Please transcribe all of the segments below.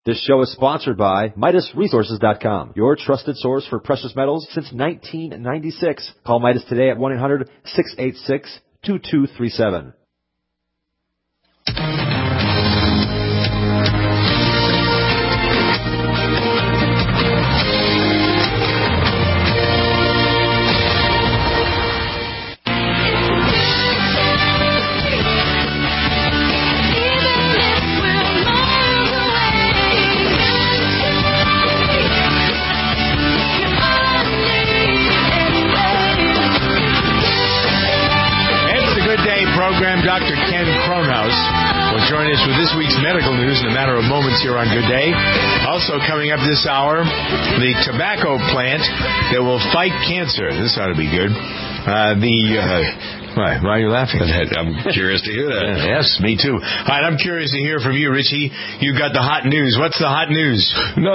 This show is sponsored by MidasResources.com, your trusted source for precious metals since 1996. Call Midas today at 1-800-686-2237. Program. Dr. Ken Kronhaus will join us with this week's medical news in a matter of moments here on Good Day. Also coming up this hour, the tobacco plant that will fight cancer. This ought to be good. Why are you laughing? I'm curious to hear that. Yes, me too. All right, I'm curious to hear from you, Richie. You got the hot news. What's the hot news? No.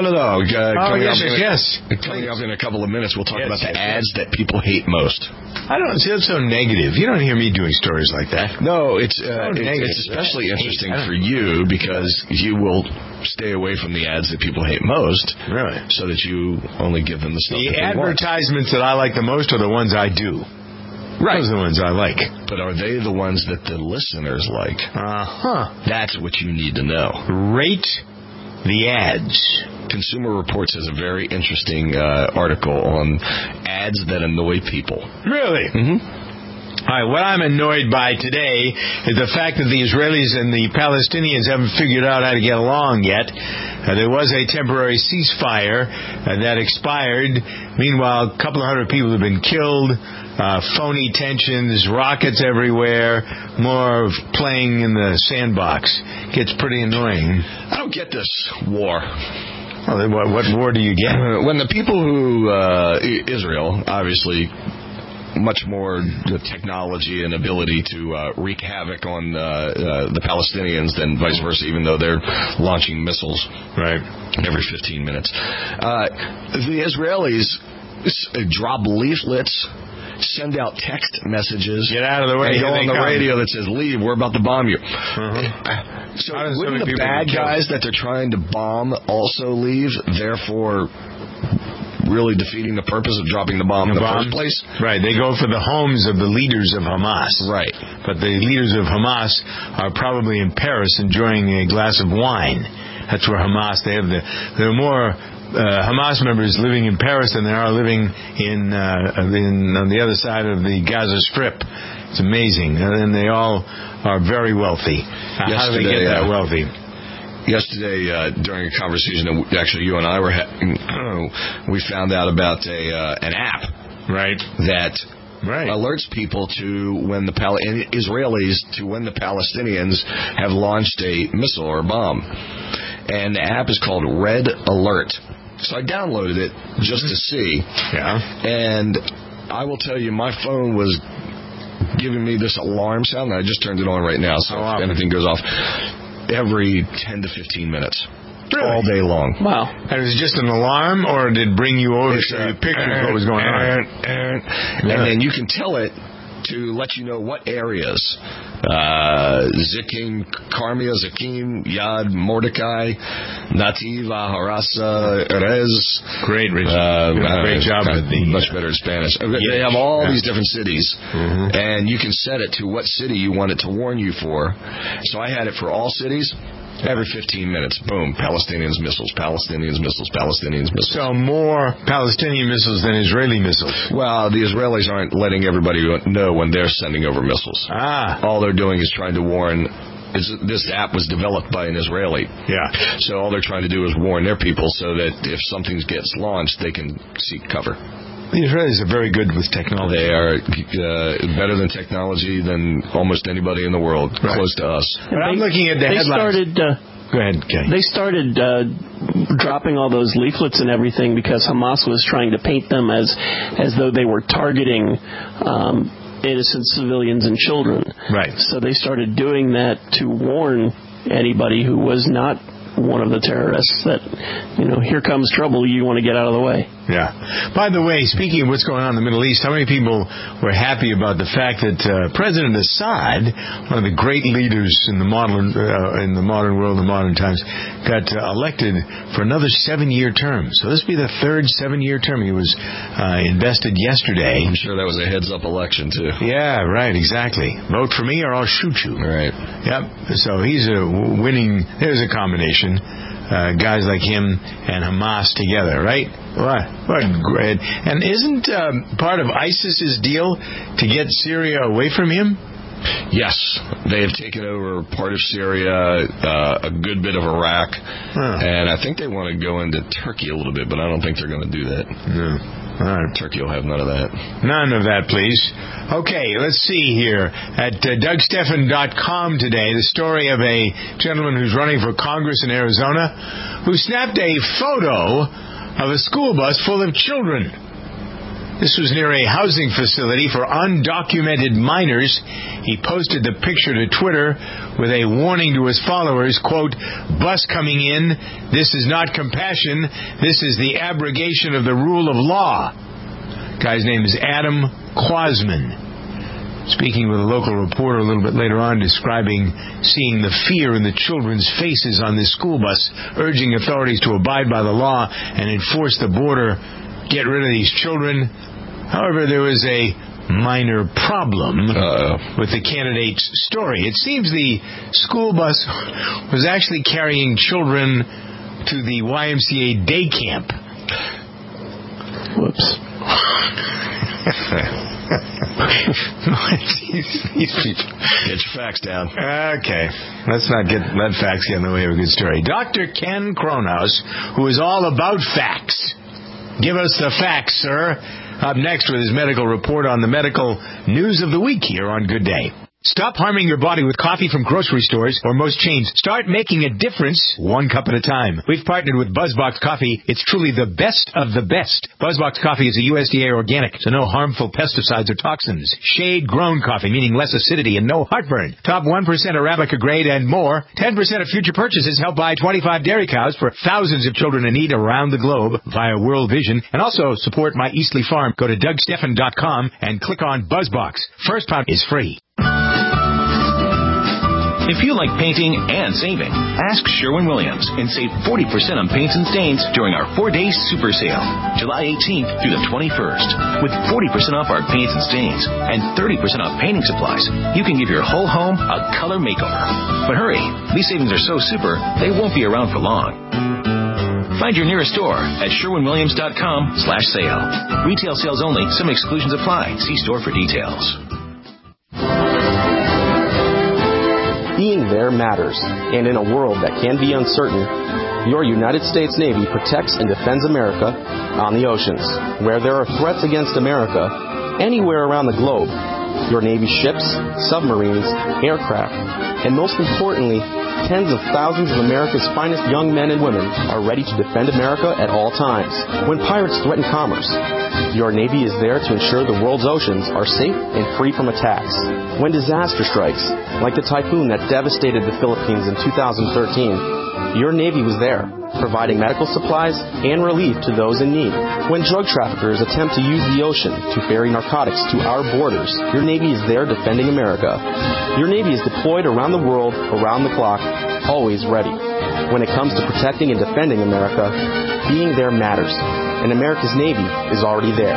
Yes. Coming up in a couple of minutes, we'll talk about the ads that people hate most. I don't see that's so negative. You don't hear me doing stories like that. No, it's especially interesting for you because you will stay away from the ads that people hate most. Really? So that you only give them the stuff that they want. The advertisements that I like the most are the ones I do. Right. Those are the ones I like. But are they the ones that the listeners like? That's what you need to know. Rate the ads. Consumer Reports has a very interesting article on ads that annoy people. Really? Mm-hmm. All right, what I'm annoyed by today is the fact that the Israelis and the Palestinians haven't figured out how to get along yet. There was a temporary ceasefire that expired. Meanwhile, a couple of hundred people have been killed. Phony tensions, rockets everywhere, more playing in the sandbox. Gets pretty annoying. I don't get this war. Well, then what war do you get? When the people who, Israel, obviously, much more technology and ability to wreak havoc on the Palestinians than vice versa, even though they're launching missiles every 15 minutes. The Israelis drop leaflets, send out text messages, get out of the way, and go on the radio that says, leave, we're about to bomb you. So wouldn't the bad guys that they're trying to bomb also leave, therefore really defeating the purpose of dropping the bomb in the first place? Right, they go for the homes of the leaders of Hamas. Right. But the leaders of Hamas are probably in Paris enjoying a glass of wine. That's where Hamas, there are more Hamas members living in Paris than there are living on the other side of the Gaza Strip. It's amazing. And they all are very wealthy. How do they get that wealthy? Yesterday, during a conversation that actually you and I were having, we found out about an app that alerts people to when the Israelis to when the Palestinians have launched a missile or a bomb. And the app is called Red Alert. So I downloaded it just to see. Yeah. And I will tell you, my phone was giving me this alarm sound, and I just turned it on right now, so if anything goes off, every 10 to 15 minutes. Really? All day long. Wow. And was it just an alarm, or did it bring you over so you pictured what was going on? And then you can tell it to let you know what areas. Zikim, Carmia, Zikim, Yad, Mordecai, Nativ, Harasa, Erez. Great, Richard. Great job with the... Much better in Spanish. They have all these different cities, and you can set it to what city you want it to warn you for. So I had it for all cities. Every 15 minutes, boom, Palestinians missiles, Palestinians missiles, Palestinians missiles. So more Palestinian missiles than Israeli missiles. Well, the Israelis aren't letting everybody know when they're sending over missiles. All they're doing is trying to warn. This app was developed by an Israeli. Yeah. So all they're trying to do is warn their people so that if something gets launched, they can seek cover. The Israelis are very good with technology. They are better than technology than almost anybody in the world, close to us. But I'm looking at the headlines. Go ahead, Kay. They started dropping all those leaflets and everything because Hamas was trying to paint them as though they were targeting innocent civilians and children. Right. So they started doing that to warn anybody who was not one of the terrorists that, here comes trouble, you want to get out of the way. Yeah. By the way, speaking of what's going on in the Middle East, how many people were happy about the fact that President Assad, one of the great leaders in the modern world, in modern times, got elected for another 7-year term. So this will be the third 7-year term. He was invested yesterday. I'm sure that was a heads-up election, too. Yeah, right, exactly. Vote for me or I'll shoot you. Right. Yep. So he's winning. There's a combination. Guys like him and Hamas together, right? What great. And isn't part of ISIS's deal to get Syria away from him? Yes. They have taken over part of Syria, a good bit of Iraq, and I think they want to go into Turkey a little bit, but I don't think they're going to do that. No. All right. Turkey will have none of that. None of that, please. Okay, let's see here. At DougStephan.com today, the story of a gentleman who's running for Congress in Arizona who snapped a photo of a school bus full of children. This was near a housing facility for undocumented minors. He posted the picture to Twitter with a warning to his followers, quote, "Bus coming in. This is not compassion. This is the abrogation of the rule of law." Guy's name is Adam Quasman. Speaking with a local reporter a little bit later on, describing seeing the fear in the children's faces on this school bus, urging authorities to abide by the law and enforce the border, get rid of these children. However, there was a minor problem with the candidate's story. It seems the school bus was actually carrying children to the YMCA day camp. Whoops. These people. Get your facts down. Okay. Let's not let facts get in the way of a good story. Dr. Ken Kronhaus, who is all about facts. Give us the facts, sir. Up next with his medical report on the medical news of the week here on Good Day. Stop harming your body with coffee from grocery stores or most chains. Start making a difference one cup at a time. We've partnered with BuzzBox Coffee. It's truly the best of the best. BuzzBox Coffee is a USDA organic, so no harmful pesticides or toxins. Shade-grown coffee, meaning less acidity and no heartburn. Top 1% Arabica grade and more. 10% of future purchases help buy 25 dairy cows for thousands of children in need around the globe via World Vision. And also support my Eastleigh Farm. Go to DougStephan.com and click on BuzzBox. First pound is free. If you like painting and saving, ask Sherwin-Williams and save 40% on paints and stains during our 4-day super sale, July 18th through the 21st. With 40% off our paints and stains and 30% off painting supplies, you can give your whole home a color makeover. But hurry, these savings are so super, they won't be around for long. Find your nearest store at SherwinWilliams.com/sale. Retail sales only. Some exclusions apply. See store for details. Being there matters, and in a world that can be uncertain, your United States Navy protects and defends America on the oceans. Where there are threats against America, anywhere around the globe, your Navy ships, submarines, aircraft, and most importantly, tens of thousands of America's finest young men and women are ready to defend America at all times. When pirates threaten commerce, your Navy is there to ensure the world's oceans are safe and free from attacks. When disaster strikes, like the typhoon that devastated the Philippines in 2013, your Navy was there, providing medical supplies and relief to those in need. When drug traffickers attempt to use the ocean to ferry narcotics to our borders, your Navy is there defending America. Your Navy is deployed around the world, around the clock, always ready. When it comes to protecting and defending America, being there matters, and America's Navy is already there.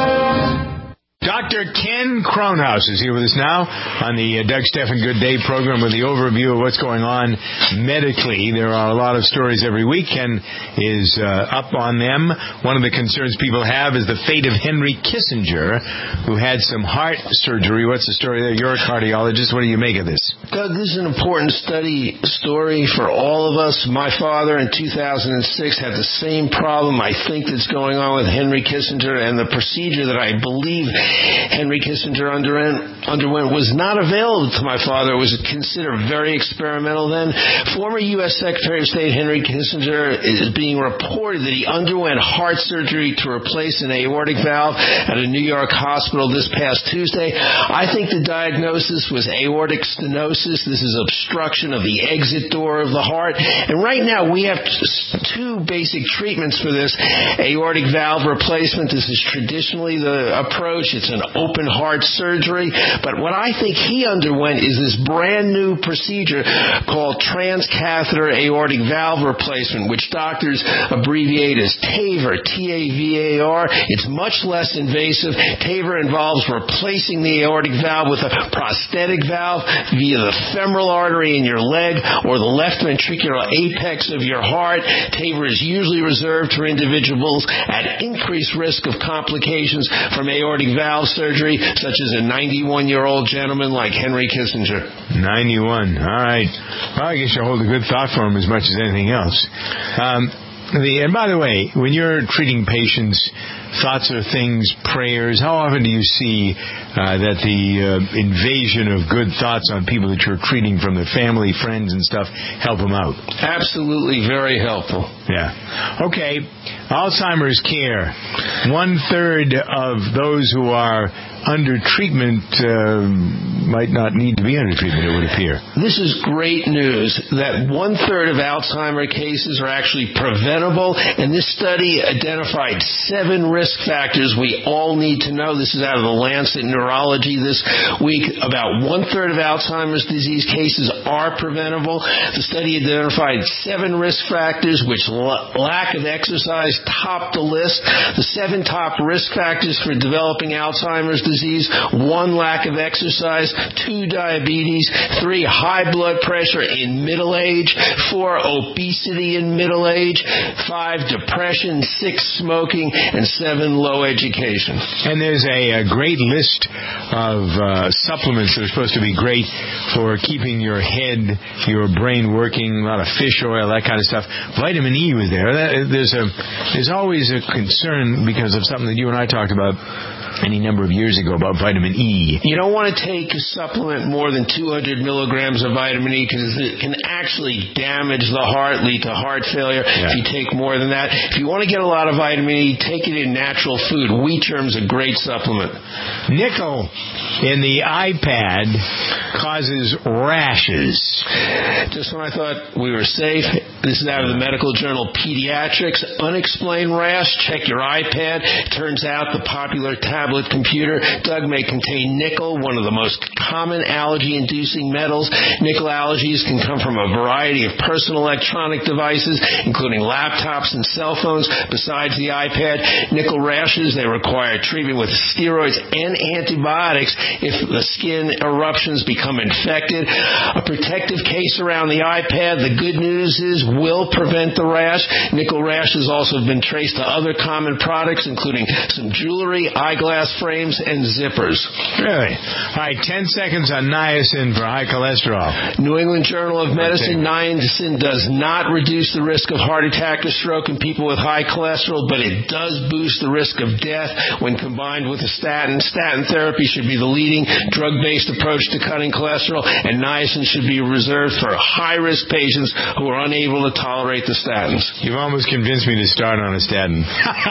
Dr. Ken Kronhaus is here with us now on the Doug Stephan Good Day program with the overview of what's going on medically. There are a lot of stories every week. Ken is up on them. One of the concerns people have is the fate of Henry Kissinger, who had some heart surgery. What's the story there? You're a cardiologist. What do you make of this? Doug, this is an important story for all of us. My father in 2006 had the same problem, I think, that's going on with Henry Kissinger, and the procedure that I believe Henry Kissinger underwent was not available to my father. It was considered very experimental then. Former U.S. Secretary of State Henry Kissinger is being reported that he underwent heart surgery to replace an aortic valve at a New York hospital this past Tuesday. I think the diagnosis was aortic stenosis. This is obstruction of the exit door of the heart. And right now we have two basic treatments for this. Aortic valve replacement. This is traditionally the approach. It's an open heart surgery. But what I think he underwent is this brand new procedure called transcatheter aortic valve replacement, which doctors abbreviate as TAVR, T-A-V-A-R. It's much less invasive. TAVR involves replacing the aortic valve with a prosthetic valve via the femoral artery in your leg or the left ventricular apex of your heart. TAVR is usually reserved for individuals at increased risk of complications from aortic valve surgery, such as a 91-year-old gentleman like Henry Kissinger. 91. All right. Well, I guess you hold a good thought for him as much as anything else. And by the way, when you're treating patients, thoughts are things, prayers, how often do you see that the invasion of good thoughts on people that you're treating from their family, friends, and stuff help them out? Absolutely, very helpful. Yeah. Okay. Alzheimer's care. 1/3 of those who are under treatment might not need to be under treatment, it would appear. This is great news that 1/3 of Alzheimer cases are actually preventable, and this study identified 7 risk factors we all need to know. This is out of the Lancet Neurology this week. About 1/3 of Alzheimer's disease cases are preventable. The study identified 7 risk factors, which lack of exercise topped the list. The 7 top risk factors for developing Alzheimer's disease: 1, lack of exercise; 2, diabetes; 3, high blood pressure in middle age; 4, obesity in middle age; 5, depression; 6, smoking; and 7, low education. And there's a great list of supplements that are supposed to be great for keeping your head, your brain working. A lot of fish oil, that kind of stuff. Vitamin E was there. There's always a concern because of something that you and I talked about any number of years ago about vitamin E. You don't want to take a supplement more than 200 milligrams of vitamin E because it can actually damage the heart, lead to heart failure if you take more than that. If you want to get a lot of vitamin E, take it in natural food. Wheat germ's a great supplement. Nickel in the iPad causes rashes. Just when I thought we were safe, this is out of the medical journal Pediatrics. Unexplained rash, check your iPad. Turns out the popular tablet computer, Doug, may contain nickel, one of the most common allergy-inducing metals. Nickel allergies can come from a variety of personal electronic devices, including laptops and cell phones. Besides the iPad, nickel rashes, they require treatment with steroids and antibiotics if the skin eruptions become infected. A protective case around the iPad, the good news is, will prevent the rash. Nickel rashes also have been traced to other common products, including some jewelry, eyeglass frames, and zippers. Really? All right, 10 seconds on niacin for high cholesterol. New England Journal of Medicine, niacin does not reduce the risk of heart attack or stroke in people with high cholesterol, but it does boost the risk of death when combined with a statin. Statin therapy should be the leading drug-based approach to cutting cholesterol, and niacin should be reserved for high-risk patients who are unable to tolerate the statins. You've almost convinced me to start on a statin.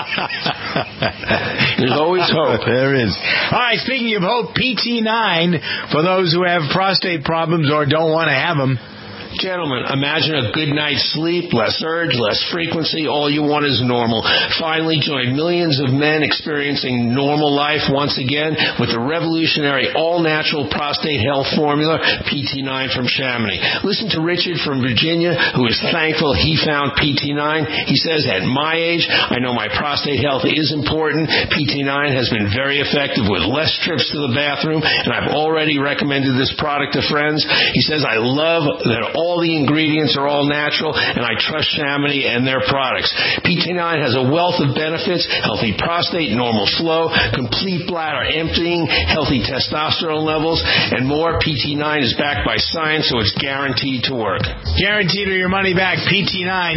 There's always hope. There is. All right, speaking of hope, PT9 for those who have prostate problems or don't want to have them. Gentlemen, imagine a good night's sleep, less urge, less frequency. All you want is normal. Finally, join millions of men experiencing normal life once again with the revolutionary all-natural prostate health formula, PT9 from Chamonix. Listen to Richard from Virginia, who is thankful he found PT9. He says, at my age, I know my prostate health is important. PT9 has been very effective with less trips to the bathroom, and I've already recommended this product to friends. He says, I love that all all the ingredients are all natural, and I trust Chamonix and their products. PT9 has a wealth of benefits: healthy prostate, normal flow, complete bladder emptying, healthy testosterone levels, and more. PT9 is backed by science, so it's guaranteed to work. Guaranteed or your money back. PT9,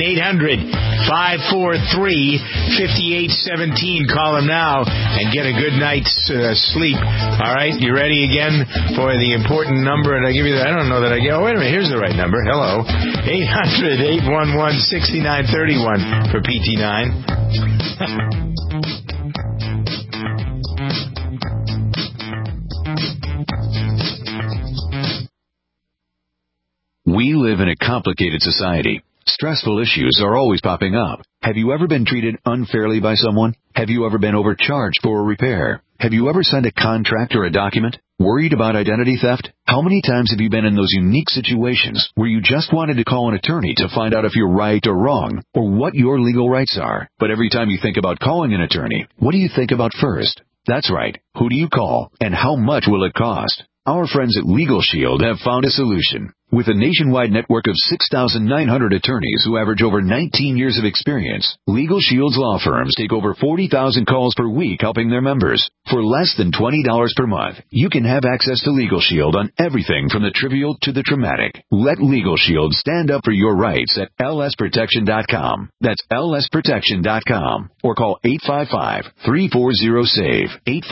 800-543-5817. Call them now and get a good night's sleep. All right, you ready again for the important number? And I give you that. I don't know that I get. Oh, wait a minute. Here's the right number. Hello. 800-811-6931 for PT9. We live in a complicated society. Stressful issues are always popping up. Have you ever been treated unfairly by someone? Have you ever been overcharged for a repair? Have you ever signed a contract or a document? Worried about identity theft? How many times have you been in those unique situations where you just wanted to call an attorney to find out if you're right or wrong, or what your legal rights are? But every time you think about calling an attorney, what do you think about first? That's right. Who do you call, and how much will it cost? Our friends at Legal Shield have found a solution. With a nationwide network of 6,900 attorneys who average over 19 years of experience, Legal Shield's law firms take over 40,000 calls per week helping their members. For less than $20 per month, you can have access to Legal Shield on everything from the trivial to the traumatic. Let Legal Shield stand up for your rights at lsprotection.com. That's lsprotection.com. Or call 855-340-SAVE,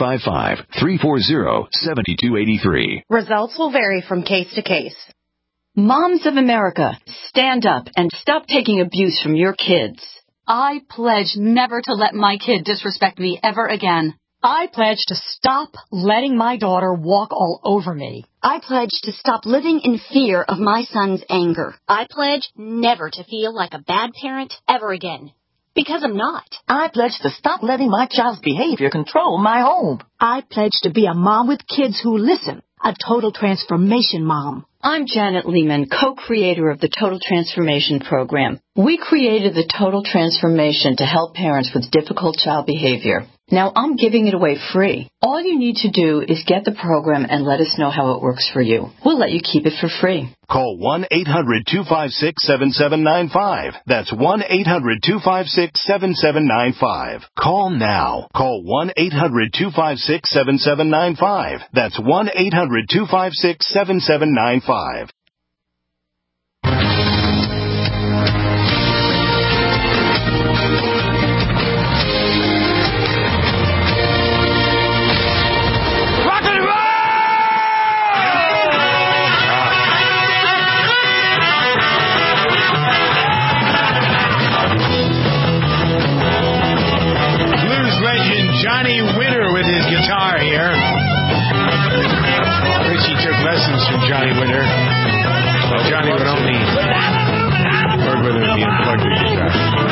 855-340-7283. Results will vary from case to case. Moms of America, stand up and stop taking abuse from your kids. I pledge never to let my kid disrespect me ever again. I pledge to stop letting my daughter walk all over me. I pledge to stop living in fear of my son's anger. I pledge never to feel like a bad parent ever again. Because I'm not. I pledge to stop letting my child's behavior control my home. I pledge to be a mom with kids who listen, a total transformation mom. I'm Janet Lehman, co-creator of the Total Transformation Program. We created the Total Transformation to help parents with difficult child behavior. Now I'm giving it away free. All you need to do is get the program and let us know how it works for you. We'll let you keep it for free. Call 1-800-256-7795. That's 1-800-256-7795. Call now. Call 1-800-256-7795. That's 1-800-256-7795. Johnny Winter with his guitar here. Richie took lessons from Johnny Winter. Well, Johnny would only work with him if he unplugged the guitar.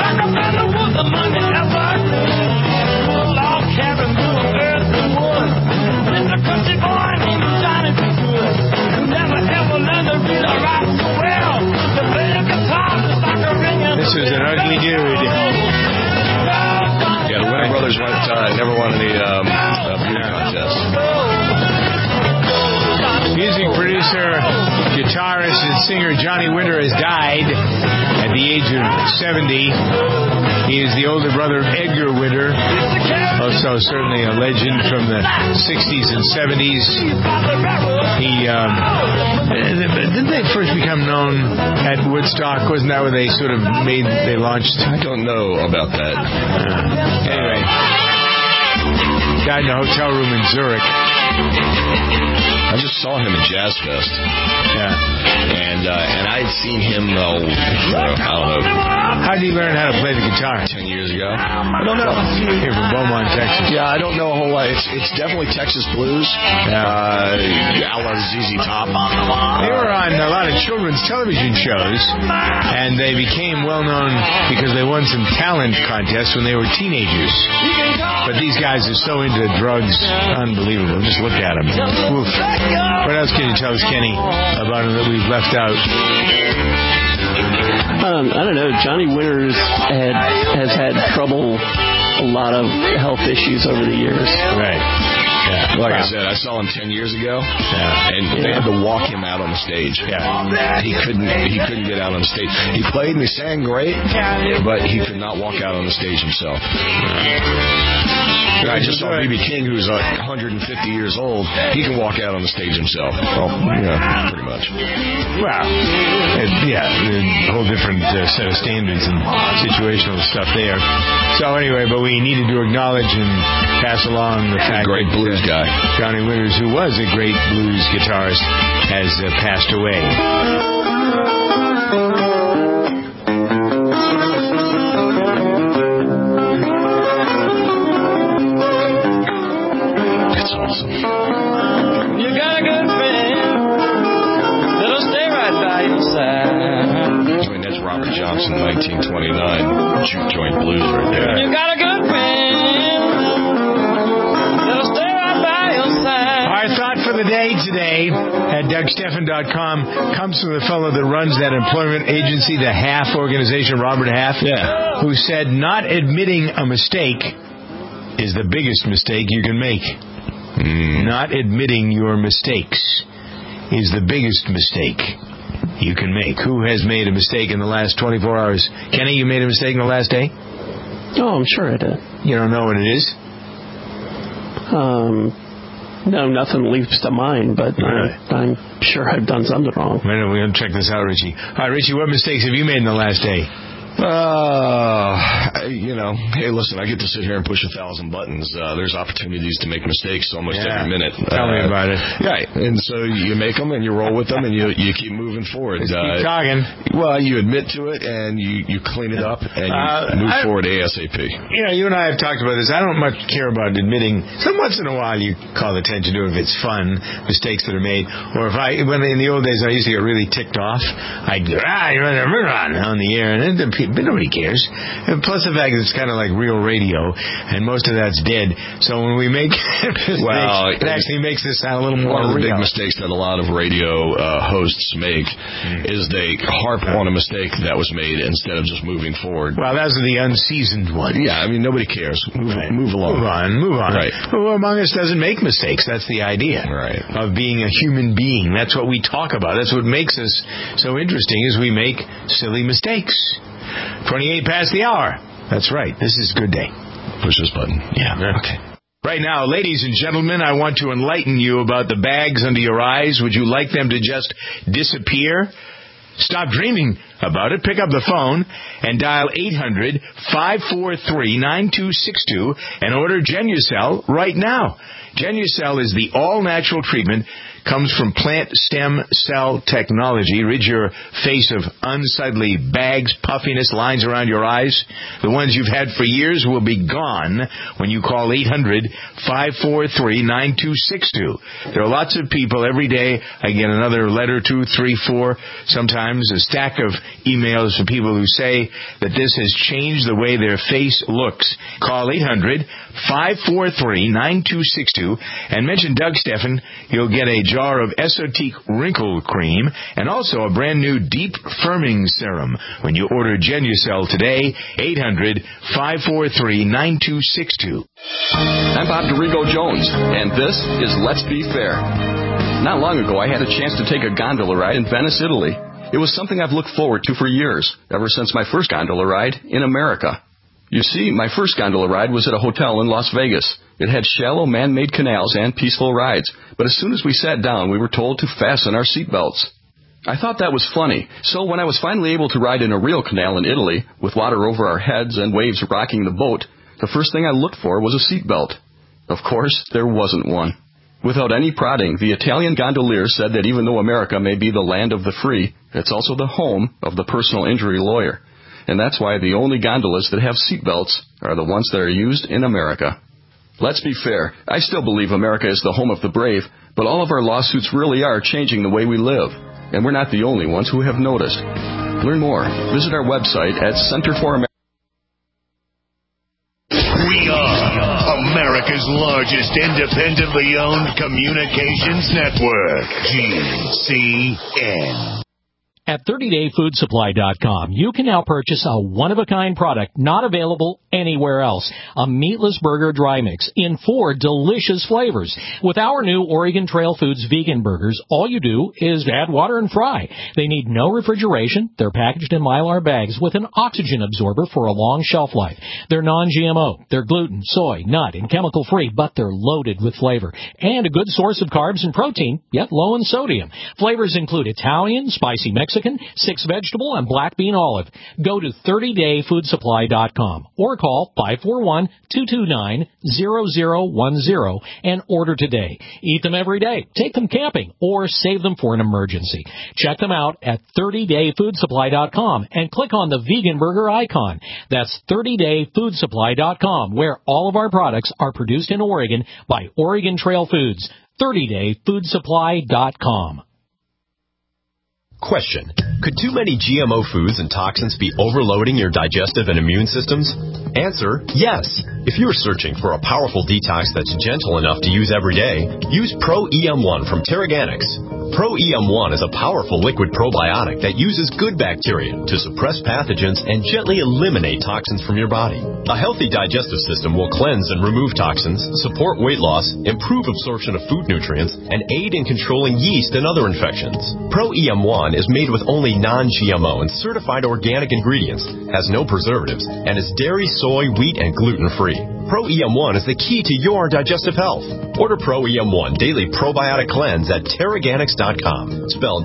This is an ugly dude. Yeah, the Winter Brothers never won any beauty contest. Music producer, guitarist, and singer Johnny Winter has died at the age of 70. He is the older brother of Edgar Winter, also certainly a legend from the 60s and 70s. Didn't they first become known at Woodstock? Wasn't that where they sort of launched? I don't know about that. Anyway, died in a hotel room in Zurich. I just saw him at Jazz Fest. Yeah. And I had seen him, I don't know. How did he learn how to play the guitar? 10 years ago. I don't know. Here from Beaumont, Texas. Yeah, I don't know a whole lot. It's definitely Texas blues. A la ZZ Top. They were on a lot of children's television shows, and they became well known because they won some talent contests when they were teenagers. But these guys are so into drugs, unbelievable. Just look at them. Oof. What else can you tell us, Kenny, about them that we've left out? I don't know. Johnny Winters has had trouble, a lot of health issues over the years. Right. Yeah. Like I said, I saw him 10 years ago, and they had to walk him out on the stage. Yeah. He couldn't get out on the stage. He played and he sang great, but he could not walk out on the stage himself. I just saw B.B. King, who's 150 years old. He can walk out on the stage himself. Well, yeah, pretty much. Well, a whole different set of standards and situational stuff there. So anyway, but we needed to acknowledge and pass along the fact great blues guy. Johnny Winters, who was a great blues guitarist, has passed away. That's awesome. You got a good friend that'll stay right by your side. I mean, that's Robert Johnson, 1929, juke joint blues right there. You got a good friend that'll stay right by your side. Our thought for the day today at DougSteffen.com comes from the fellow that runs that employment agency, the Half organization, Robert Half, who said not admitting a mistake is the biggest mistake you can make. Not admitting your mistakes is the biggest mistake you can make. Who has made a mistake in the last 24 hours? Kenny, you made a mistake in the last day? Oh, I'm sure I did. You don't know what it is? No, nothing leaps to mind, but I'm sure I've done something wrong. Wait a minute, we're going to check this out, Richie. All right, Richie, what mistakes have you made in the last day? Hey, listen, I get to sit here and push 1,000 buttons. There's opportunities to make mistakes almost every minute. Tell me about it. Right, and so you make them and you roll with them and you keep moving forward. Keep talking. Well, you admit to it and you clean it up and you move forward ASAP. You and I have talked about this. I don't much care about admitting. Some once in a while you call attention to it if it's fun, mistakes that are made. Or when in the old days I used to get really ticked off, I'd go, you're on the air, and nobody cares. And plus the fact that it's kind of like real radio, and most of that's dead. So when we make mistakes, it actually makes this sound a little more real. One of the real. big mistakes that a lot of radio hosts make is they harp on a mistake that was made instead of just moving forward. Well, those are the unseasoned ones. Yeah, I mean, nobody cares. Move along. Move on. Right. Who among us doesn't make mistakes? That's the idea of being a human being. That's what we talk about. That's what makes us so interesting is we make silly mistakes. 28 past the hour. That's right. This is a good day. Push this button. Yeah. Okay. Right now, ladies and gentlemen, I want to enlighten you about the bags under your eyes. Would you like them to just disappear? Stop dreaming about it. Pick up the phone and dial 800-543-9262 and order Genucel right now. Genucel is the all-natural treatment, comes from plant stem cell technology. Rid your face of unsightly bags, puffiness, lines around your eyes. The ones you've had for years will be gone when you call 800-543-9262. There are lots of people every day. I get another letter, 2, 3, 4, sometimes a stack of emails from people who say that this has changed the way their face looks. Call 800-543-9262 and mention Doug Steffen. You'll get a jar of Esotique Wrinkle Cream and also a brand new Deep Firming Serum when you order Genucel today. 800-543-9262. I'm Bob DeRigo Jones, and this is Let's Be Fair. Not long ago, I had a chance to take a gondola ride in Venice, Italy. It was something I've looked forward to for years, ever since my first gondola ride in America. You see, my first gondola ride was at a hotel in Las Vegas. It had shallow man-made canals and peaceful rides, but as soon as we sat down, we were told to fasten our seatbelts. I thought that was funny, so when I was finally able to ride in a real canal in Italy, with water over our heads and waves rocking the boat, the first thing I looked for was a seatbelt. Of course, there wasn't one. Without any prodding, the Italian gondolier said that even though America may be the land of the free, it's also the home of the personal injury lawyer. And that's why the only gondolas that have seatbelts are the ones that are used in America. Let's be fair. I still believe America is the home of the brave, but all of our lawsuits really are changing the way we live. And we're not the only ones who have noticed. Learn more. Visit our website at Center for America. We are America's largest independently owned communications network, GCN. At 30dayfoodsupply.com, you can now purchase a one-of-a-kind product not available anywhere else. A meatless burger dry mix in 4 delicious flavors. With our new Oregon Trail Foods vegan burgers, all you do is add water and fry. They need no refrigeration. They're packaged in Mylar bags with an oxygen absorber for a long shelf life. They're non-GMO. They're gluten, soy, nut, and chemical-free, but they're loaded with flavor. And a good source of carbs and protein, yet low in sodium. Flavors include Italian, spicy Mexican, 6 vegetable, and black bean olive. Go to 30dayfoodsupply.com or call 541-229-0010 and order today. Eat them every day, take them camping, or save them for an emergency. Check them out at 30dayfoodsupply.com and click on the vegan burger icon. That's 30dayfoodsupply.com, where all of our products are produced in Oregon by Oregon Trail Foods. 30dayfoodsupply.com. Question: could too many GMO foods and toxins be overloading your digestive and immune systems? Answer: yes. If you're searching for a powerful detox that's gentle enough to use every day, use Pro-EM1 from Terraganics. Pro-EM1 is a powerful liquid probiotic that uses good bacteria to suppress pathogens and gently eliminate toxins from your body. A healthy digestive system will cleanse and remove toxins, support weight loss, improve absorption of food nutrients, and aid in controlling yeast and other infections. Pro-EM1 is made with only non-GMO and certified organic ingredients, has no preservatives, and is dairy, soy, wheat, and gluten-free. Pro-EM1 is the key to your digestive health. Order Pro-EM1 Daily Probiotic Cleanse at Terraganics.com, spelled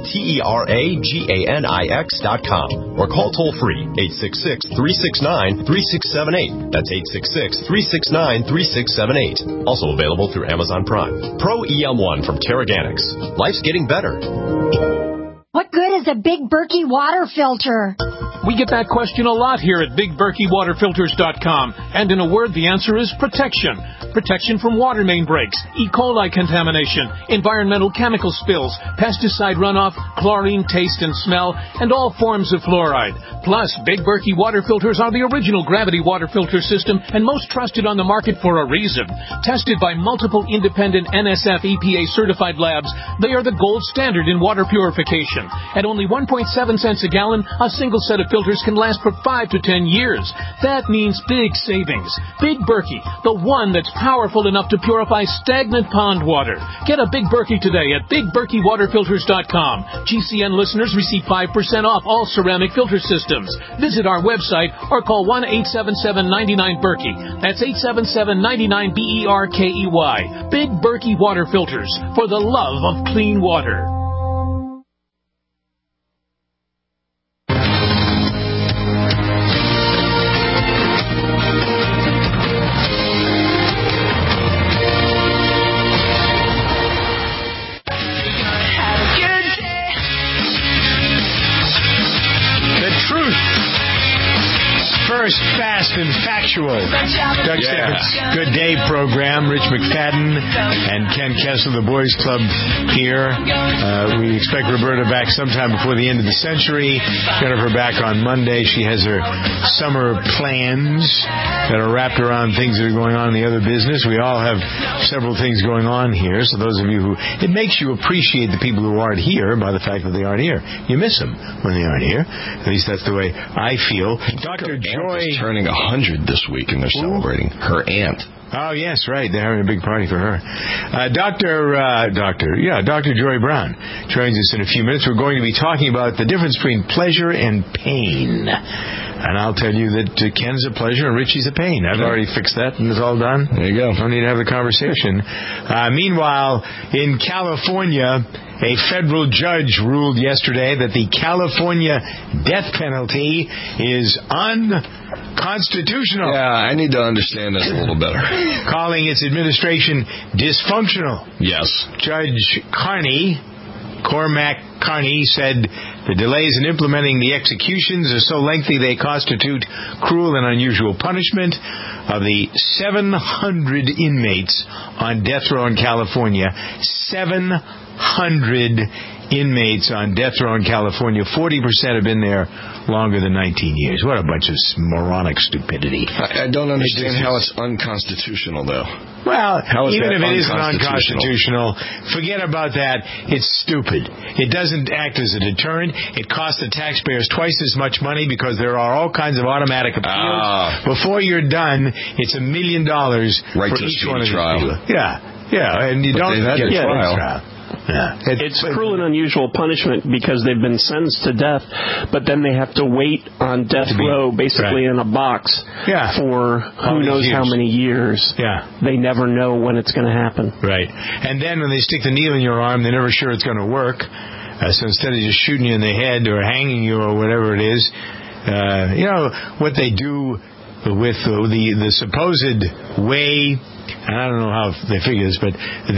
Terraganix.com, or call toll-free 866-369-3678. That's 866-369-3678. Also available through Amazon Prime. Pro-EM1 from Terraganics. Life's getting better. What good is a Big Berkey water filter? We get that question a lot here at BigBerkeyWaterFilters.com. And in a word, the answer is protection. Protection from water main breaks, E. coli contamination, environmental chemical spills, pesticide runoff, chlorine taste and smell, and all forms of fluoride. Plus, Big Berkey water filters are the original gravity water filter system and most trusted on the market for a reason. Tested by multiple independent NSF EPA certified labs, they are the gold standard in water purification. At only 1.7 cents a gallon, a single set of filters can last for 5 to 10 years. That means big savings. Big Berkey, the one that's powerful enough to purify stagnant pond water. Get a Big Berkey today at BigBerkeyWaterFilters.com. GCN listeners receive 5% off all ceramic filter systems. Visit our website or call 1-877-99-BERKEY. That's 877-99-BERKEY. Big Berkey Water Filters, for the love of clean water. Fast and factual. Doug Stewart's Good Day program. Rich McFadden and Ken Kessler, the Boys Club here. We expect Roberta back sometime before the end of the century. Jennifer back on Monday. She has her summer plans that are wrapped around things that are going on in the other business. We all have several things going on here. So those of you who... It makes you appreciate the people who aren't here by the fact that they aren't here. You miss them when they aren't here. At least that's the way I feel. Dr. Joy is turning 100 this week, and they're celebrating her aunt. Oh, yes, right. They're having a big party for her. Dr. Joy Brown joins us in a few minutes. We're going to be talking about the difference between pleasure and pain. And I'll tell you that Ken's a pleasure and Richie's a pain. I've already fixed that, and it's all done. There you go. Don't need to have the conversation. Meanwhile, in California, a federal judge ruled yesterday that the California death penalty is unconstitutional. Yeah, I need to understand this a little better. Calling its administration dysfunctional. Yes. Judge Cormac Carney said the delays in implementing the executions are so lengthy they constitute cruel and unusual punishment of the 700 inmates on death row in California. 700 inmates on death row in California. 40% have been there longer than 19 years. What a bunch of moronic stupidity. I don't understand how it's unconstitutional, though. Well, even if it isn't unconstitutional, forget about that. It's stupid. It doesn't act as a deterrent. It costs the taxpayers twice as much money because there are all kinds of automatic appeals. Before you're done, it's $1 million right for to each one of these trial. people. Yeah, and you don't get a trial. Yeah. It's cruel and unusual punishment because they've been sentenced to death, but then they have to wait on death row, basically in a box, for who knows how many years. Yeah. They never know when it's going to happen. Right. And then when they stick the needle in your arm, they're never sure it's going to work. So instead of just shooting you in the head or hanging you or whatever it is, what they do with the supposed way. I don't know how they figure this, but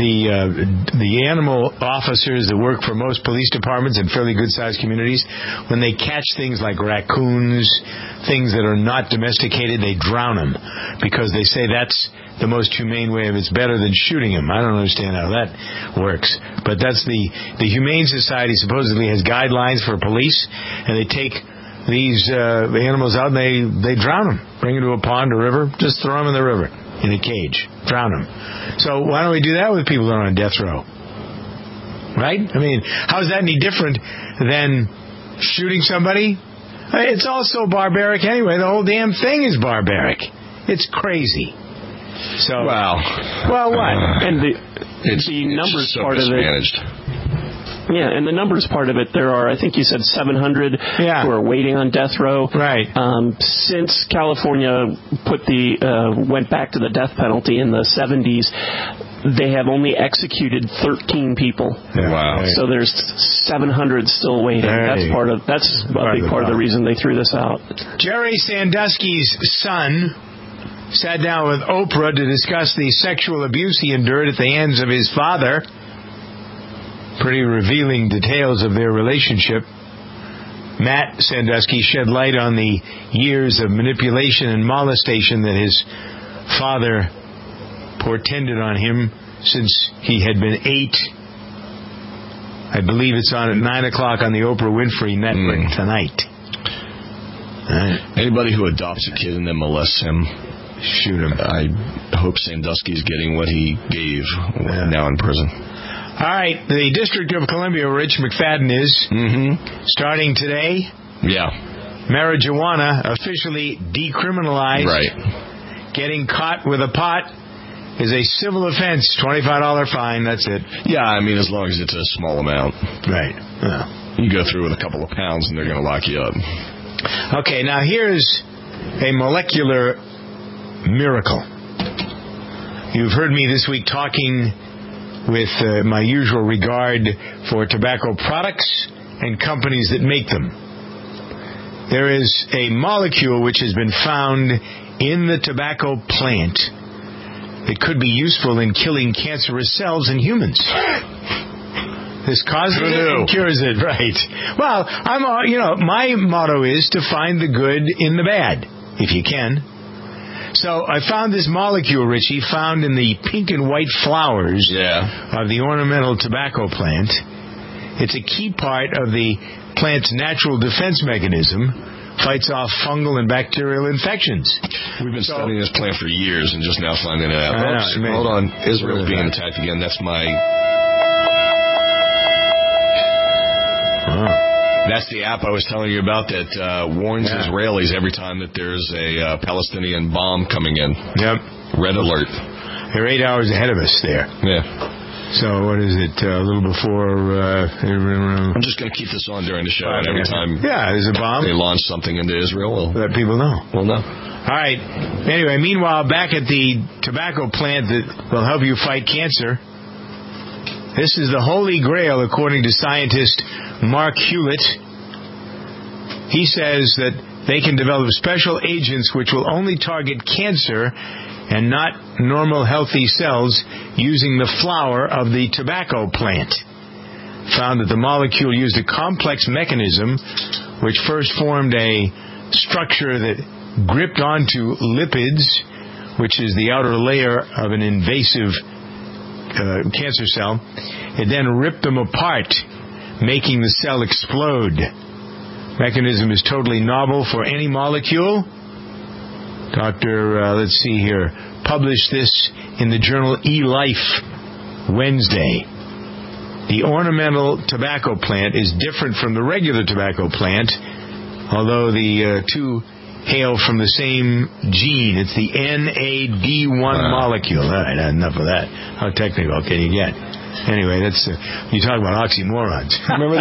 the animal officers that work for most police departments in fairly good-sized communities, when they catch things like raccoons, things that are not domesticated, they drown them because they say that's the most humane way. It's better than shooting them. I don't understand how that works, but that's the Humane Society supposedly has guidelines for police, and they take these animals out and they drown them, bring them to a pond or river, just throw them in the river. In a cage. Drown them. So why don't we do that with people that are on death row? Right? I mean, how is that any different than shooting somebody? It's all so barbaric anyway. The whole damn thing is barbaric. It's crazy. So, well, what? And the numbers so part mismanaged. of it. Yeah, and the numbers part of it, there are, I think you said 700 who are waiting on death row. Right. Since California went back to the death penalty in the 70s, they have only executed 13 people. Yeah. Wow. So there's 700 still waiting. That's a big part of the reason they threw this out. Jerry Sandusky's son sat down with Oprah to discuss the sexual abuse he endured at the hands of his father. Pretty revealing details of their relationship. Matt Sandusky shed light on the years of manipulation and molestation that his father portended on him since he had been 8. I believe it's on at 9 o'clock on the Oprah Winfrey Network tonight. Anybody who adopts a kid and then molests him, shoot him. I hope Sandusky's getting what he gave now in prison. All right, the District of Columbia, where Rich McFadden is, starting today. Yeah. Marijuana officially decriminalized. Right. Getting caught with a pot is a civil offense, $25 fine, that's it. Yeah, I mean, as long as it's a small amount. Right. You go through with a couple of pounds and they're going to lock you up. Okay, now here's a molecular miracle. You've heard me this week talking with my usual regard for tobacco products and companies that make them. There is a molecule which has been found in the tobacco plant that could be useful in killing cancerous cells in humans. This causes it and cures it, right? Well, my motto is to find the good in the bad, if you can. So I found this molecule, Richie, found in the pink and white flowers of the ornamental tobacco plant. It's a key part of the plant's natural defense mechanism, fights off fungal and bacterial infections. We've been studying this plant for years and just now finding it out. Hold on. Israel's being attacked again. That's That's the app I was telling you about that warns Israelis every time that there's a Palestinian bomb coming in. Yep. Red alert. They're 8 hours ahead of us there. Yeah. So what is it? A little before... I'm just going to keep this on during the show. And every time there's a bomb, they launch something into Israel, let people know. We'll know. All right. Anyway, meanwhile, back at the tobacco plant that will help you fight cancer, this is the holy grail, according to scientist Mark Hewlett. He says that they can develop special agents which will only target cancer and not normal healthy cells using the flower of the tobacco plant. Found that the molecule used a complex mechanism which first formed a structure that gripped onto lipids, which is the outer layer of an invasive cancer cell. It then ripped them apart, making the cell explode. Mechanism is totally novel for any molecule. Let's see here, published this in the journal eLife Wednesday. The ornamental tobacco plant is different from the regular tobacco plant, although the two hail from the same gene. It's the NAD1 molecule. All right, enough of that. How technical can you get? Anyway, that's you talk about oxymorons. Remember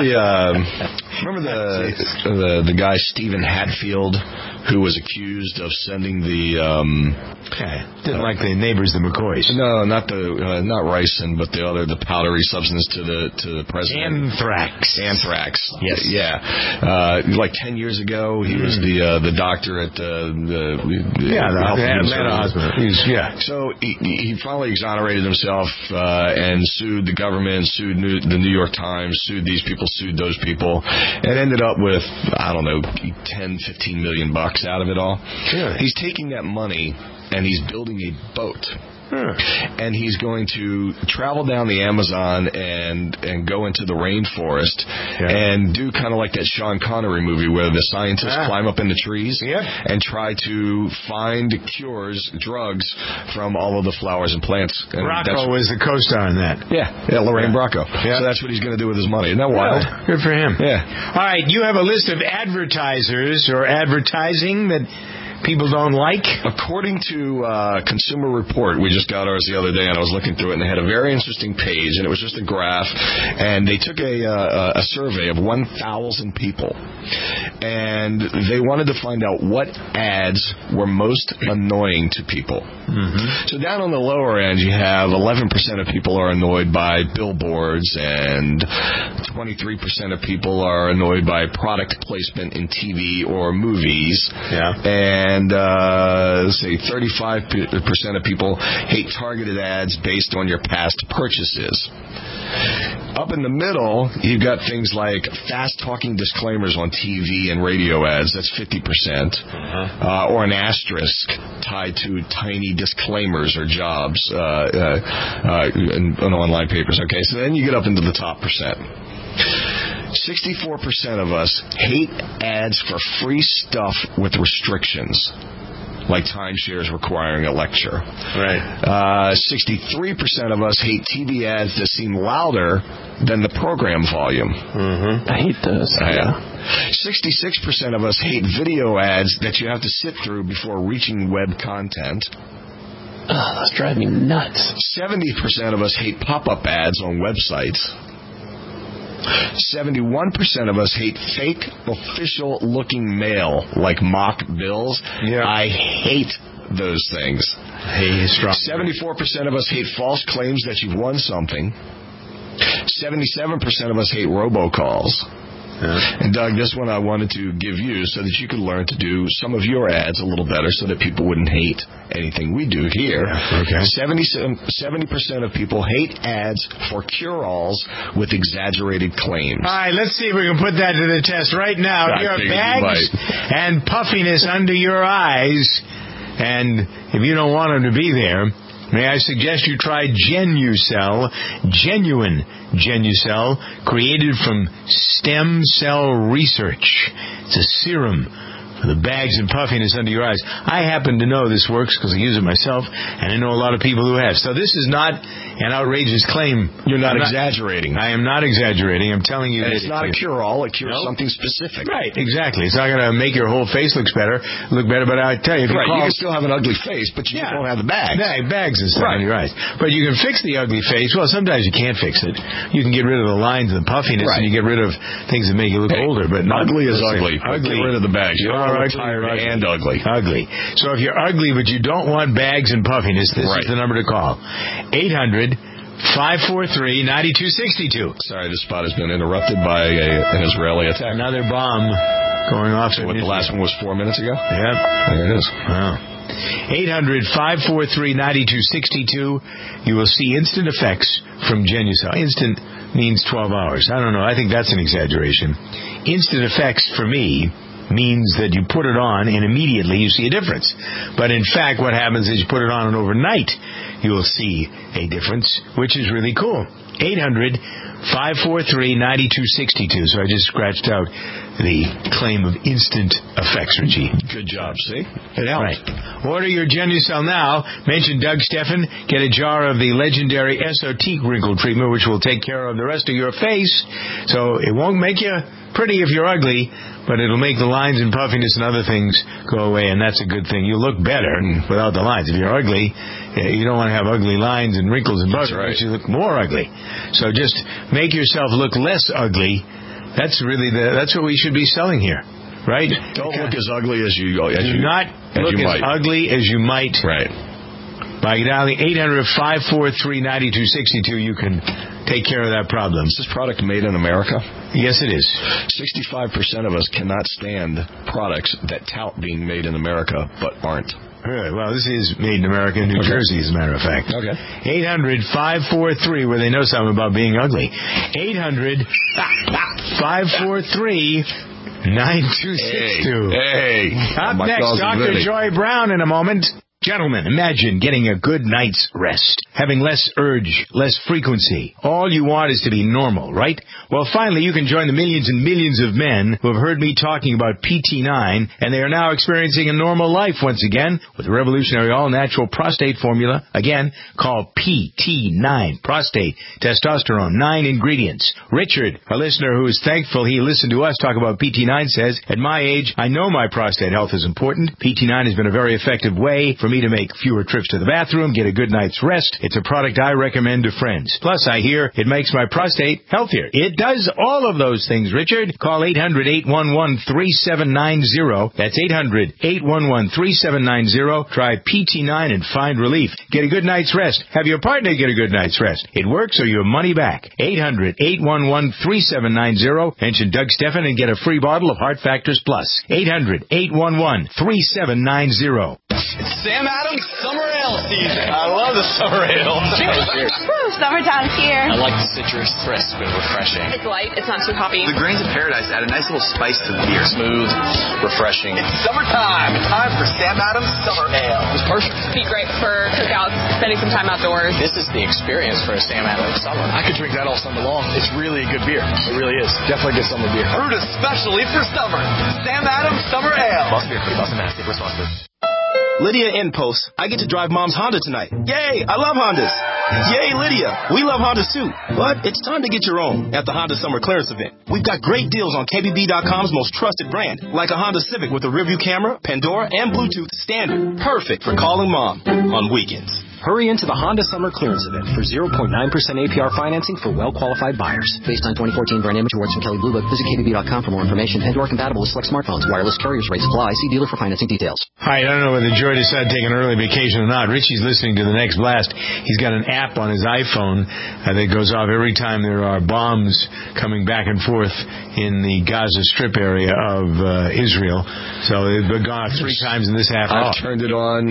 the guy Stephen Hatfield, who was accused of sending didn't like the neighbors, the McCoys. No, not ricin, but the powdery substance to the president. Anthrax. Yes. Yeah. Like 10 years ago, he was the doctor at the Atlanta hospital. So he finally exonerated himself and sued the government, sued the New York Times, sued these people, sued those people, and ended up with, I don't know, $10-15 million out of it all. Really? He's taking that money and he's building a boat. And he's going to travel down the Amazon and go into the rainforest and do kind of like that Sean Connery movie where the scientists climb up in the trees and try to find cures, drugs from all of the flowers and plants. And Bracco was the co-star in that. Yeah, Lorraine Bracco. Yeah. So that's what he's going to do with his money. Isn't that wild? Good for him. Yeah. All right, you have a list of advertisers or advertising that people don't like? According to Consumer Report, we just got ours the other day, and I was looking through it, and they had a very interesting page, and it was just a graph, and they took a survey of 1,000 people, and they wanted to find out what ads were most annoying to people. Mm-hmm. So down on the lower end, you have 11% of people are annoyed by billboards, and 23% of people are annoyed by product placement in TV or movies. And let's say 35% of people hate targeted ads based on your past purchases. Up in the middle, you've got things like fast-talking disclaimers on TV and radio ads. That's 50%. Or an asterisk tied to tiny disclaimers or jobs in online papers. Okay, so then you get up into the top percent. 64% of us hate ads for free stuff with restrictions, like timeshares requiring a lecture. Right. 63% of us hate TV ads that seem louder than the program volume. Mm-hmm. I hate those. 66% of us hate video ads that you have to sit through before reaching web content. Oh, that's driving me nuts. 70% of us hate pop-up ads on websites. 71% of us hate fake official-looking mail, like mock bills. I hate those things. 74% of us hate false claims that you've won something. 77% of us hate robocalls. And Doug, this one I wanted to give you so that you could learn to do some of your ads a little better so that people wouldn't hate anything we do here. 70% of people hate ads for cure-alls with exaggerated claims. All right, let's see if we can put that to the test right now. If you have bags and puffiness under your eyes, and if you don't want them to be there, may I suggest you try Genucell, genuine Genucell, created from stem cell research. It's a serum for the bags and puffiness under your eyes. I happen to know this works because I use it myself, and I know a lot of people who have. So this is not an outrageous claim. You're not exaggerating. I am not exaggerating. I'm telling you that it's not a cure-all. It cures something specific. Right, exactly. It's not going to make your whole face look better, but I tell you, if you can still have an ugly face, but you don't have the bags. Bags and stuff on your eyes. But you can fix the ugly face. Well, sometimes you can't fix it. You can get rid of the lines and the puffiness, and you get rid of things that make you look older. But ugly is ugly. Get rid of the bags. You don't want tired and ugly. So if you're ugly but you don't want bags and puffiness, this is the number to call. 800-543-9262. Sorry, this spot has been interrupted by an Israeli attack. Another bomb going off. So the last one was 4 minutes ago? Yep. There it is. Wow. 800-543-9262. You will see instant effects from Genucell. Instant means 12 hours. I don't know. I think that's an exaggeration. Instant effects for me means that you put it on and immediately you see a difference. But in fact, what happens is you put it on and overnight you will see a difference, which is really cool. 800-543-9262. So I just scratched out the claim of instant effects, Richie. Good job, see? It helps. Right. Order your Genucel now. Mention Doug Steffen. Get a jar of the legendary SOT wrinkle treatment, which will take care of the rest of your face. So it won't make you pretty if you're ugly, but it'll make the lines and puffiness and other things go away, and that's a good thing. You look better without the lines. If you're ugly, you don't want to have ugly lines and wrinkles and bugs. Right. You look more ugly. So just make yourself look less ugly. That's really that's what we should be selling here, right? Don't look as ugly as you look as ugly as you might. Right. By dialing 800-543-9262, you can take care of that problem. Is this product made in America? Yes, it is. 65% of us cannot stand products that tout being made in America but aren't. Really? Well, this is made in America, New Jersey, as a matter of fact. Okay. 800-543, where they know something about being ugly. 800-543-9262. Hey. Up next, Dr. Joy Brown in a moment. Gentlemen, imagine getting a good night's rest, having less urge, less frequency. All you want is to be normal, right? Well, finally, you can join the millions and millions of men who have heard me talking about PT9, and they are now experiencing a normal life once again with a revolutionary all-natural prostate formula. Again, called PT9. Prostate, testosterone, 9 ingredients. Richard, a listener who is thankful he listened to us talk about PT9, says, at my age, I know my prostate health is important. PT9 has been a very effective way for me to make fewer trips to the bathroom, get a good night's rest. It's a product I recommend to friends. Plus, I hear it makes my prostate healthier. It does all of those things, Richard. Call 800-811-3790. That's 800-811-3790. Try PT9 and find relief. Get a good night's rest. Have your partner get a good night's rest. It works or your money back. 800-811-3790. Mention Doug Steffen and get a free bottle of Heart Factors Plus. 800-811-3790. It's Sam Adams Summer Ale season. I love the summer ale. Cheers. Woo, summertime's here. I like the citrus, crisp and refreshing. It's light. It's not too hoppy. The grains of paradise add a nice little spice to the beer. Smooth, refreshing. It's summertime. Time for Sam Adams Summer Ale. It's perfect. Be great for cookouts, spending some time outdoors. This is the experience for a Sam Adams summer. I could drink that all summer long. It's really a good beer. It really is. Definitely good summer beer. Brewed especially for summer. Sam Adams Summer Ale. Boston Beer Company, Boston, Mass. Responsible. Lydia in Post. I get to drive Mom's Honda tonight. Yay! I love Hondas. Yay, Lydia. We love Hondas too. But it's time to get your own at the Honda Summer Clearance Event. We've got great deals on KBB.com's most trusted brand, like a Honda Civic with a rearview camera, Pandora, and Bluetooth standard. Perfect for calling Mom on weekends. Hurry into the Honda Summer Clearance Event for 0.9% APR financing for well-qualified buyers. Based on 2014 brand image awards from Kelley Blue Book, visit KBB.com for more information. Pandora compatible with select smartphones. Wireless carriers rates apply. See dealer for financing details. Hi, I don't know whether Joy decided to take an early vacation or not. Richie's listening to the next blast. He's got an app on his iPhone that goes off every time there are bombs coming back and forth in the Gaza Strip area of Israel. So they've gone off 3 times in this half hour. I turned it on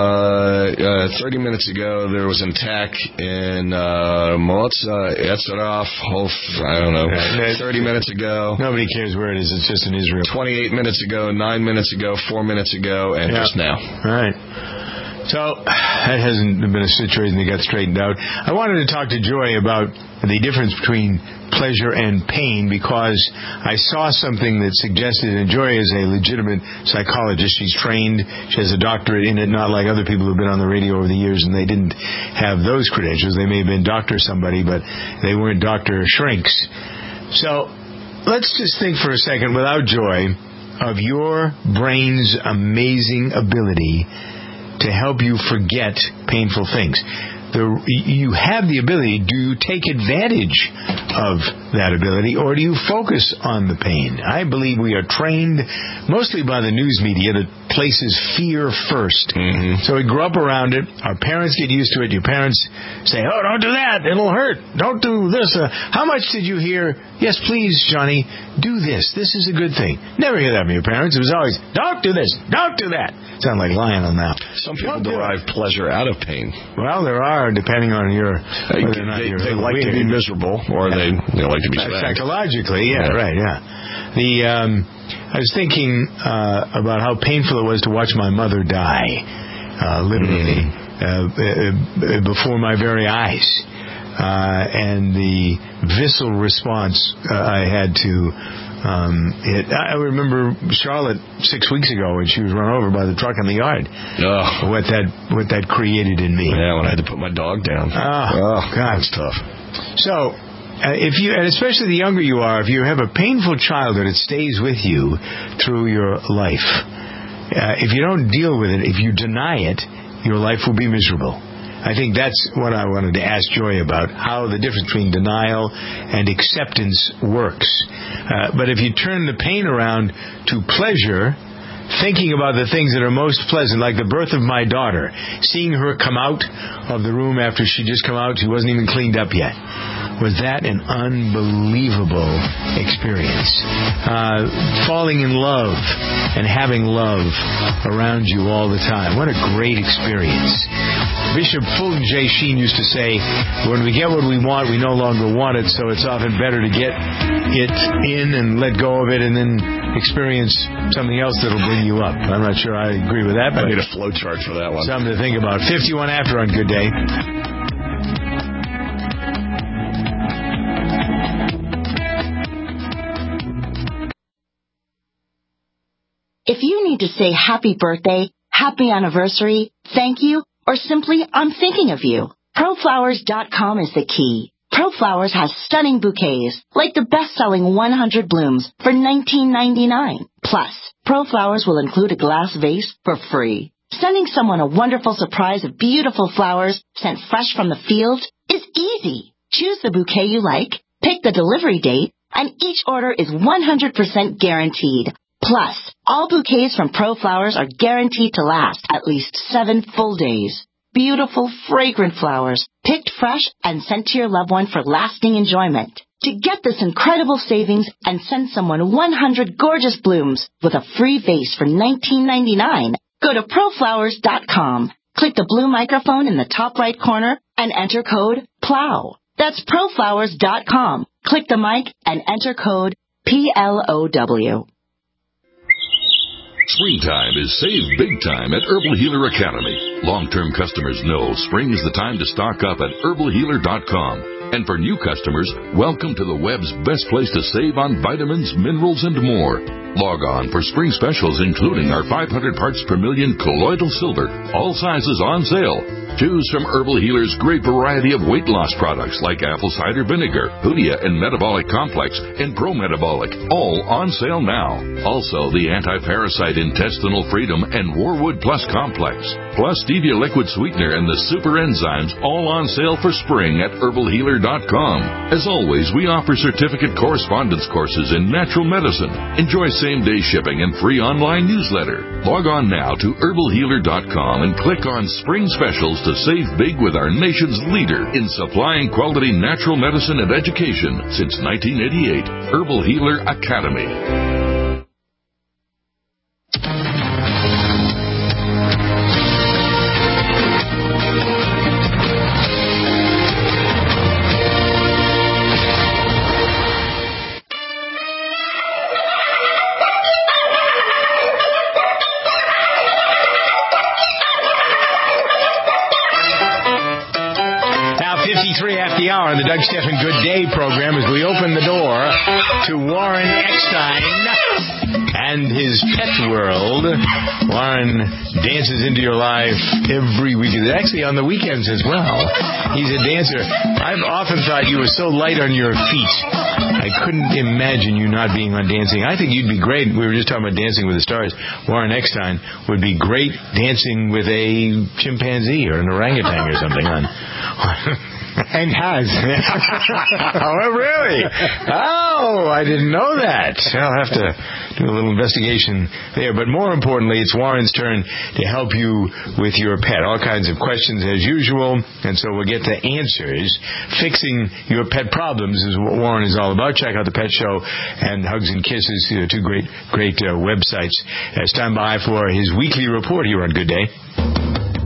30 minutes ago. There was an attack in Motza, Etzeraf, Hof, I don't know, 30 minutes ago. Nobody cares where it is. It's just in Israel. 28 minutes ago, 9 minutes ago, 4 minutes ago, and just now. All right. So that hasn't been a situation that got straightened out. I wanted to talk to Joy about the difference between pleasure and pain because I saw something that suggested, and Joy is a legitimate psychologist. She's trained. She has a doctorate in it, not like other people who've been on the radio over the years and they didn't have those credentials. They may have been doctor somebody, but they weren't Dr. Shrinks. So let's just think for a second, without Joy, of your brain's amazing ability to help you forget painful things. You have the ability. Do you take advantage of that ability, or do you focus on the pain? I believe we are trained mostly by the news media that places fear first. Mm-hmm. So we grow up around it. Our parents get used to it. Your parents say, oh, don't do that. It'll hurt. Don't do this. How much did you hear? Yes, please, Johnny, do this. This is a good thing. Never hear that from your parents. It was always, don't do this. Don't do that. Sound like lying on that. Some people derive pleasure out of pain. Well, there are, depending on your... They like to be miserable, or they they like to be spanked. Psychologically, yeah, right, yeah. I was thinking about how painful it was to watch my mother die, literally, before my very eyes. And the visceral response I had to it. I remember Charlotte 6 weeks ago when she was run over by the truck in the yard. Oh. What that created in me. Yeah, when I had to put my dog down. Oh, God, it's tough. So, if you, and especially the younger you are, if you have a painful childhood, it stays with you through your life. If you don't deal with it, if you deny it, your life will be miserable. I think that's what I wanted to ask Joy about, how the difference between denial and acceptance works. But if you turn the pain around to pleasure, thinking about the things that are most pleasant, like the birth of my daughter, seeing her come out of the room after she just come out, she wasn't even cleaned up yet. Was that an unbelievable experience? Falling in love and having love around you all the time. What a great experience. Bishop Fulton J. Sheen used to say, when we get what we want, we no longer want it, so it's often better to get it in and let go of it and then experience something else that'll bring you up. I'm not sure I agree with that, but I need a flow chart for that one. Something to think about. 51 after on Good Day. If you need to say happy birthday, happy anniversary, thank you, or simply I'm thinking of you, ProFlowers.com is the key. ProFlowers has stunning bouquets, like the best-selling 100 blooms for $19.99. Plus, ProFlowers will include a glass vase for free. Sending someone a wonderful surprise of beautiful flowers sent fresh from the field is easy. Choose the bouquet you like, pick the delivery date, and each order is 100% guaranteed. Plus, all bouquets from ProFlowers are guaranteed to last at least 7 full days. Beautiful, fragrant flowers, picked fresh and sent to your loved one for lasting enjoyment. To get this incredible savings and send someone 100 gorgeous blooms with a free vase for $19.99, go to ProFlowers.com. Click the blue microphone in the top right corner and enter code PLOW. That's ProFlowers.com. Click the mic and enter code PLOW. Springtime is save big time at Herbal Healer Academy. Long-term customers know spring is the time to stock up at herbalhealer.com. And for new customers, welcome to the web's best place to save on vitamins, minerals, and more. Log on for spring specials including our 500 parts per million colloidal silver, all sizes on sale. Choose from Herbal Healer's great variety of weight loss products like apple cider vinegar, Hoodia and Metabolic Complex, and Pro Metabolic, all on sale now. Also, the Anti-Parasite Intestinal Freedom and Warwood Plus Complex, plus Stevia Liquid Sweetener and the Super Enzymes, all on sale for spring at herbalhealer.com. As always, we offer certificate correspondence courses in natural medicine. Enjoy same-day shipping and free online newsletter. Log on now to herbalhealer.com and click on Spring Specials to save big with our nation's leader in supplying quality natural medicine and education since 1988, Herbal Healer Academy. On the Doug Stephan Good Day program as we open the door to Warren Eckstein and his pet world. Warren dances into your life every weekend, actually on the weekends as well. He's a dancer. I've often thought you were so light on your feet. I couldn't imagine you not being on dancing. I think you'd be great. We were just talking about Dancing with the Stars. Warren Eckstein would be great dancing with a chimpanzee or an orangutan or something on. And has. Oh, really? Oh, I didn't know that. I'll have to do a little investigation there. But more importantly, it's Warren's turn to help you with your pet. All kinds of questions as usual. And so we'll get to answers. Fixing your pet problems is what Warren is all about. Check out the Pet Show and Hugs and Kisses, two great websites. Stand by for his weekly report here on Good Day.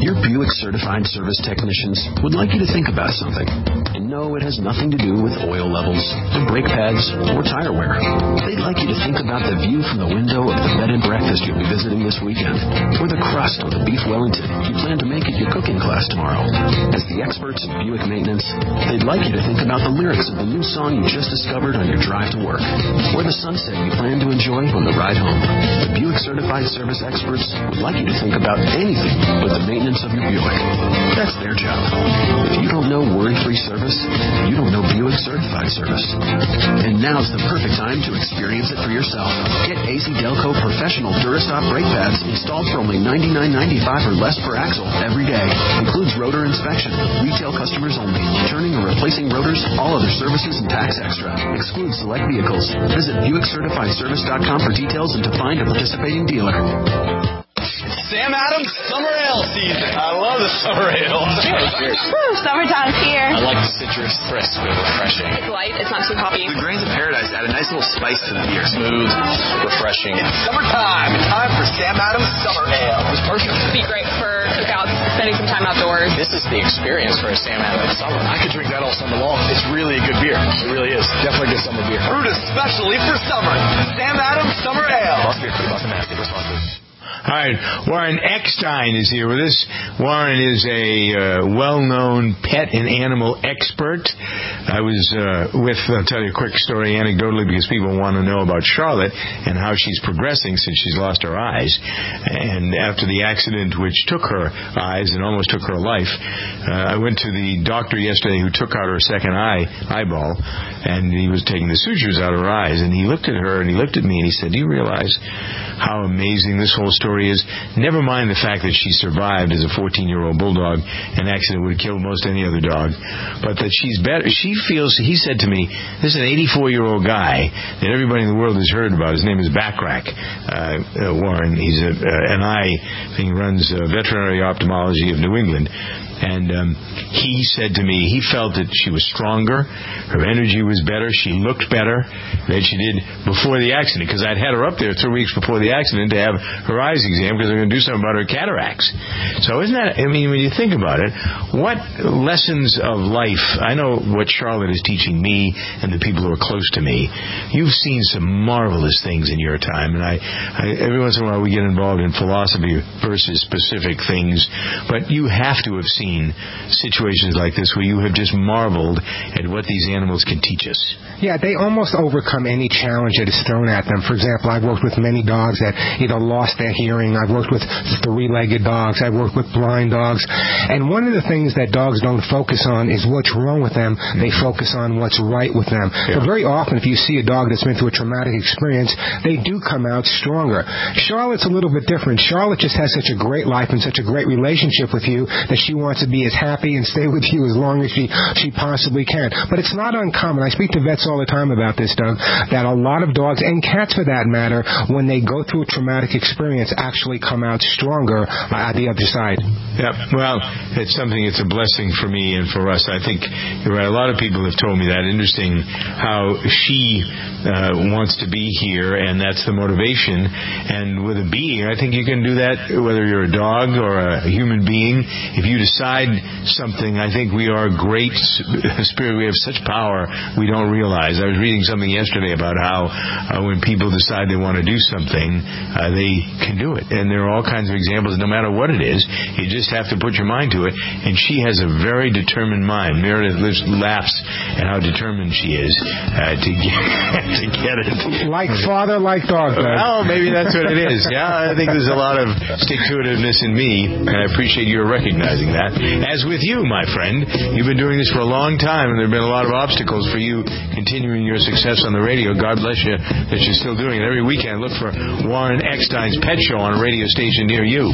Your Buick Certified Service Technicians would like you to think about something. And no, it has nothing to do with oil levels, or brake pads, or tire wear. They'd like you to think about the view from the window of the bed and breakfast you'll be visiting this weekend, or the crust on the beef Wellington you plan to make at your cooking class tomorrow. As the experts in Buick maintenance, they'd like you to think about the lyrics of the new song you just discovered on your drive to work, or the sunset you plan to enjoy on the ride home. The Buick Certified Service experts would like you to think about anything but the maintenance of your Buick. That's their job. If you don't know worry-free service, you don't know Buick Certified Service. And now's the perfect time to experience it for yourself. Get AC Delco Professional Durastop brake pads installed for only $99.95 or less per axle every day. Includes rotor inspection. Retail customers only. Turning or replacing rotors, all other services and tax extra. Excludes select vehicles. Visit BuickCertifiedService.com for details and to find a participating dealer. Sam Adams Summer Ale season. I love the summer ale. Woo, summertime's here. I like the citrus, crisp and refreshing. It's light, it's not too hoppy. The grains of paradise add a nice little spice to the beer. Smooth, refreshing. It's summertime. Time for Sam Adams Summer Ale. It's perfect. It'd be great for cookouts, spending some time outdoors. This is the experience for a Sam Adams summer. I could drink that all summer long. It's really a good beer. It really is. Definitely a good summer beer. Brewed especially for summer. Sam Adams Summer Ale. Must be a pretty Boston Nasty response. All right, Warren Eckstein is here with us. Warren is a well-known pet and animal expert. I was I'll tell you a quick story anecdotally because people want to know about Charlotte and how she's progressing since she's lost her eyes. And after the accident which took her eyes and almost took her life, I went to the doctor yesterday who took out her second eyeball, and he was taking the sutures out of her eyes. And he looked at her and he looked at me and he said, "Do you realize how amazing this whole story is? Never mind the fact that she survived as a 14-year-old bulldog. An accident would have killed most any other dog. But that she's better. She feels," he said to me, "this is an 84-year-old guy that everybody in the world has heard about. His name is Backrack, Warren. He's an eye thing, runs veterinary ophthalmology of New England." And he said to me he felt that she was stronger, her energy was better, she looked better than she did before the accident, because I'd had her up there 3 weeks before the accident to have her eyes examined because they're going to do something about her cataracts. So isn't that, I mean, when you think about it, what lessons of life, I know what Charlotte is teaching me and the people who are close to me. You've seen some marvelous things in your time, and I every once in a while we get involved in philosophy versus specific things, but you have to have seen situations like this where you have just marveled at what these animals can teach us. Yeah, they almost overcome any challenge that is thrown at them. For example, I've worked with many dogs that either lost their hearing. I've worked with three-legged dogs. I've worked with blind dogs. And one of the things that dogs don't focus on is what's wrong with them. They focus on what's right with them. Yeah. So very often, if you see a dog that's been through a traumatic experience, they do come out stronger. Charlotte's a little bit different. Charlotte just has such a great life and such a great relationship with you that she wants to be as happy and stay with you as long as she possibly can. But it's not uncommon. I speak to vets all the time about this, Doug, that a lot of dogs, and cats for that matter, when they go through a traumatic experience, actually come out stronger at the other side. Yeah, well, it's something, it's a blessing for me and for us. I think you're right. A lot of people have told me that. Interesting how she wants to be here, and that's the motivation. And with a being, I think you can do that whether you're a dog or a human being. If you decide something, I think we are great spirit. We have such power we don't realize. I was reading something yesterday about how when people decide they want to do something, they can do it. And there are all kinds of examples. No matter what it is, you just have to put your mind to it. And she has a very determined mind. Meredith laughs at how determined she is to get it. Like father, like dog. Oh, maybe that's what it is. Yeah, I think there's a lot of stick-to-itiveness in me, and I appreciate your recognizing that. As with you, my friend, you've been doing this for a long time, and there have been a lot of obstacles for you continuing your success on the radio. God bless you that you're still doing it. Every weekend, look for Warren Eckstein's Pet Show on a radio station near you.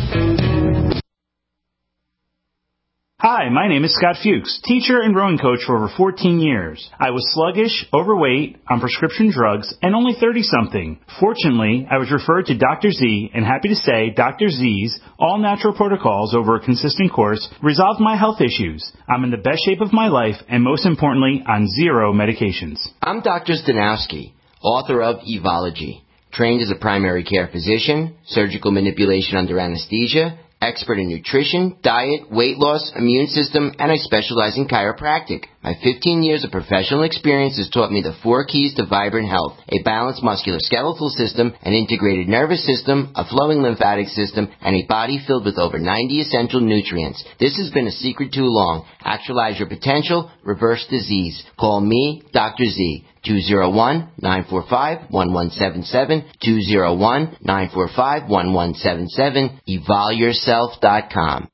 Hi, my name is Scott Fuchs, teacher and rowing coach for over 14 years. I was sluggish, overweight, on prescription drugs, and only 30-something. Fortunately, I was referred to Dr. Z, and happy to say Dr. Z's all-natural protocols over a consistent course resolved my health issues. I'm in the best shape of my life, and most importantly, on 0 medications. I'm Dr. Stanowski, author of Evology, trained as a primary care physician, surgical manipulation under anesthesia, expert in nutrition, diet, weight loss, immune system, and I specialize in chiropractic. My 15 years of professional experience has taught me the 4 keys to vibrant health: a balanced musculoskeletal system, an integrated nervous system, a flowing lymphatic system, and a body filled with over 90 essential nutrients. This has been a secret too long. Actualize your potential, reverse disease. Call me, Dr. Z. 201-945-1177, 201-945-1177, evolveyourself.com.